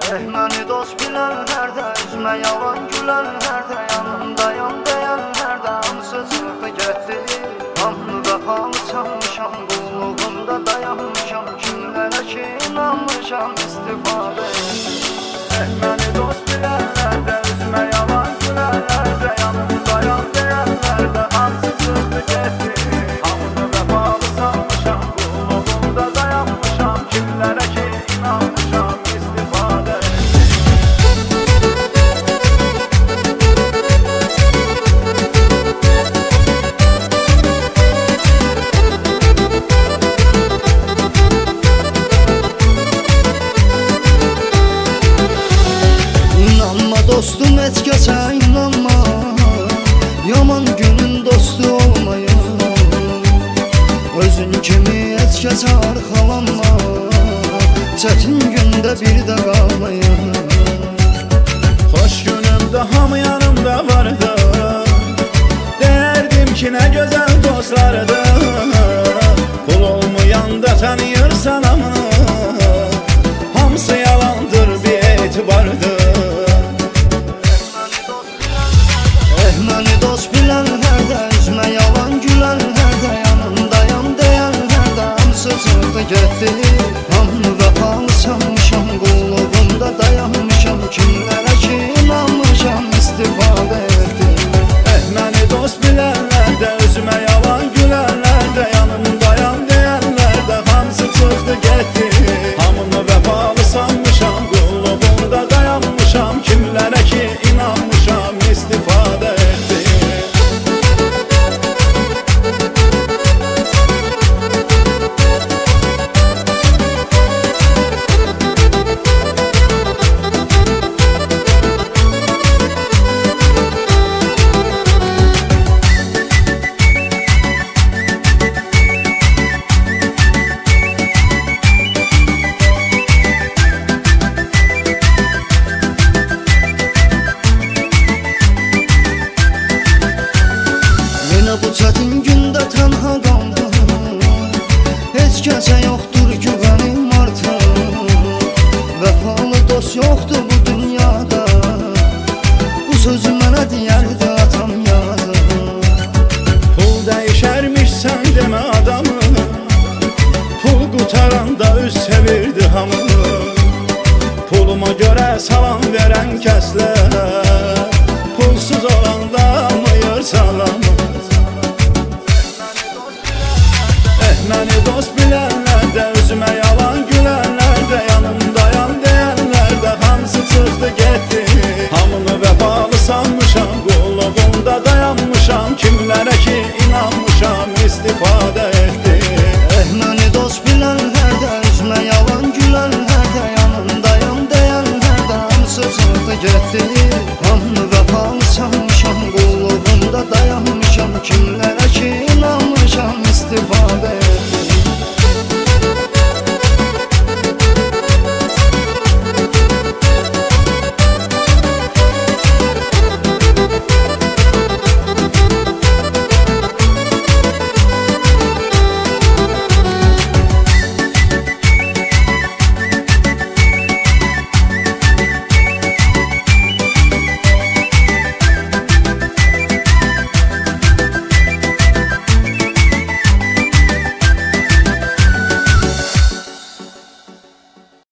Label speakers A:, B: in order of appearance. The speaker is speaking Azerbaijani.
A: Məni dost bilənlər də, üzmə yalan gülənlər də, yanımdayam deyənlər də, hamısı çıxdı getdi. Hamını vəfalı çalmışam, qulluğunda dayanmışam, kimlərə ki inanmışam, istifadə. Məni dost bilənlər də, üzmə yalan gülənlər də, yanımdayam deyənlər də, hamısı çıxdı getdi. Hamını vəfalı çalmışam, qulluğunda dayanmışam, kimlərə ki inanmışam, istifadə.
B: Dostum et geçe inanma, yaman günün dostu olmayın. Özün kimi et geçe arxalanma, çetin günde bir de qalmayın.
C: Xoş günümde hamı yanımda vardı, derdim ki ne güzel dostlardı. Kul olmayanda tanıyırsan amını, hamısı yalandır bir etibardı.
B: Məni dost bilənlər də, üzmə yalan gülənlər də, yanımdayam deyənlər də, hamısı çıxdı getdi. Hamını vəfalı çalmışam, qulluğunda dayanmışam, kimlərə ki inanmışam, istifadə etdi.
C: Məni dost bilənlər də, üzümə yalan gülənlər də, yanımdayam deyənlər də, hamısı çıxdı getdi. Hamını vəfalı sanmışam, qulluğunda dayanmışam, kimlərə ki inanmışam, istifadə etdi.
B: Bu çətin gündə tənha qaldım, heç kəsə yoxdur güvənim artıq. Vəfalı dost yoxdur bu dünyada, bu sözü mənə deyərdi atam yazıq.
C: Pul dəyişərmiş sən demə adamı, pul qutaranda üz çevirdi hamı. Puluma görə salam verən kəslər